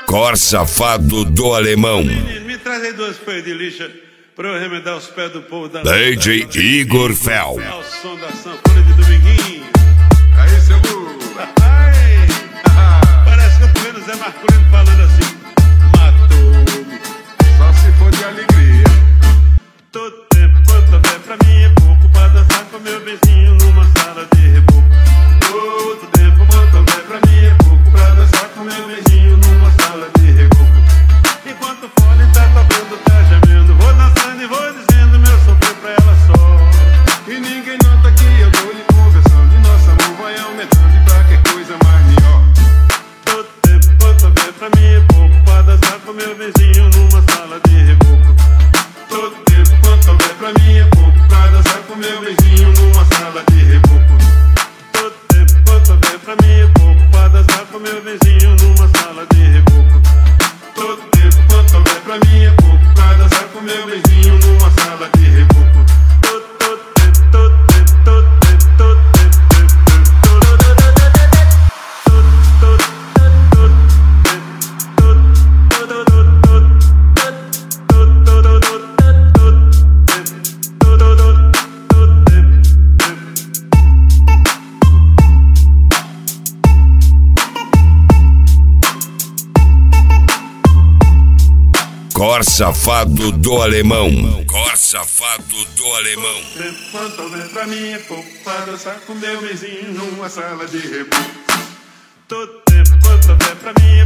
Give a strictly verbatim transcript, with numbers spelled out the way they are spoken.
Cor safado do alemão. Me, me traz aí duas folhas de lixa pra eu remendar os pés do povo da D J Igor Fel. Ao som da sanfona de Dominguinho. Aí, seu Lu. Ai, parece que eu tô vendo o Zé Marculino falando assim: matou-me. Só se for de alegria. Todo tempo quanto houver pra mim é pouco pra dançar com meu vizinho numa sala de reboco. Todo tempo quanto houver pra mim é pouco pra dançar com meu vizinho numa sala de reboco. Enquanto o fone tá tocando, tá gemendo, vou dançando e vou dizendo meu sofrer pra ela só. E ninguém nota que eu tô lhe conversando. E nosso amor vai aumentando e pra que coisa mais melhor. Todo tempo quanto houver pra mim é pouco pra dançar com meu vizinho numa sala de reboco. Todo tempo quanto houver pra mim é pouco pra dançar com meu vizinho numa sala de reboco. Todo tempo quanto houver pra mim é pouco pra dançar com meu vizinho numa sala de reboco. Todo tempo quanto houver pra mim é pouco pra dançar com meu vizinho numa sala de reboco. Todo, todo tempo, todo tempo, todo tempo, todo tempo, todo Cor safado do alemão. Cor safado do alemão. tempo quanto houver pra mim é pouco pra dançar com meu vizinho numa sala de reboco. Todo tempo quanto houver pra mim